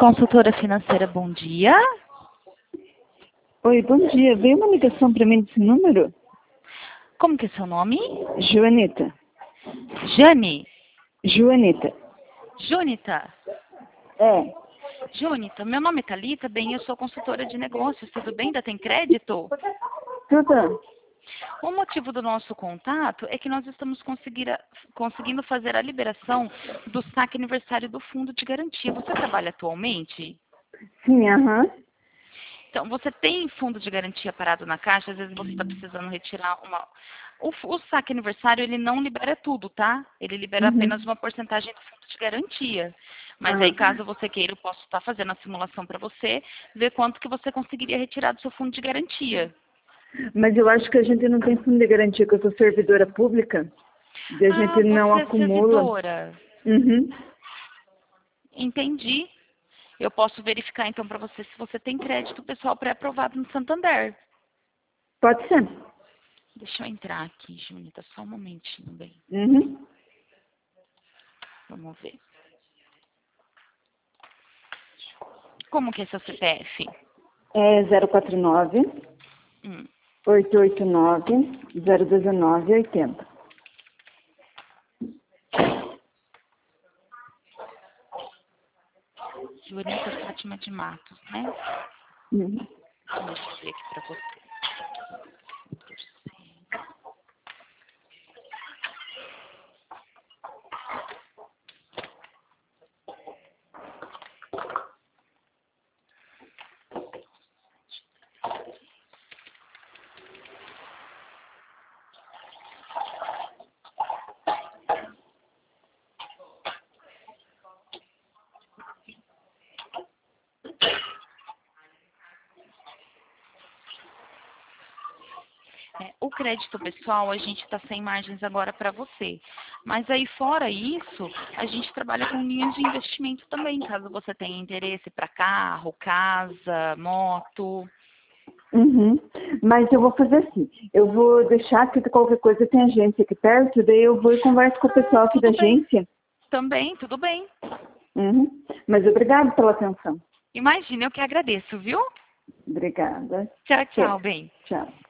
Consultora financeira, bom dia. Oi, bom dia. Veio uma ligação para mim desse número? Como que é seu nome? Joanita. Jane? Joanita. Junita? É. Junita, meu nome é Thalita, bem, eu sou consultora de negócios, tudo bem? Ainda tem crédito? Tudo. O motivo do nosso contato é que nós estamos conseguindo fazer a liberação do saque aniversário do fundo de garantia. Você trabalha atualmente? Sim, aham. Então, você tem fundo de garantia parado na caixa, às vezes você está precisando retirar uma... O saque aniversário, ele não libera tudo, tá? Ele libera apenas uma porcentagem do fundo de garantia. Mas aí, caso você queira, eu posso estar fazendo a simulação para você, ver quanto que você conseguiria retirar do seu fundo de garantia. Mas eu acho que a gente não tem fundo de garantia, que eu sou servidora pública. E a gente não Você é acumula. servidora. Uhum. Entendi. Eu posso verificar, então, para você se você tem crédito pessoal pré-aprovado no Santander. Pode ser. Deixa eu entrar aqui, Junita, só um momentinho, bem. Uhum. Vamos ver. Como que é seu CPF? É 049 Hum. 889 019 80. Junita Fátima de Matos, né? Uhum. Deixa eu ver aqui para você. O crédito pessoal, a gente está sem margens agora para você. Mas aí, fora isso, a gente trabalha com linhas de investimento também, caso você tenha interesse para carro, casa, moto. Uhum. Mas eu vou fazer assim, eu vou deixar que qualquer coisa tem agência aqui perto, daí eu vou e converso com o pessoal aqui da Tudo bem. agência. Também, tudo bem. Uhum. Mas obrigado pela atenção. Imagina, eu que agradeço, viu? Obrigada. Tchau, tchau, bem. Tchau.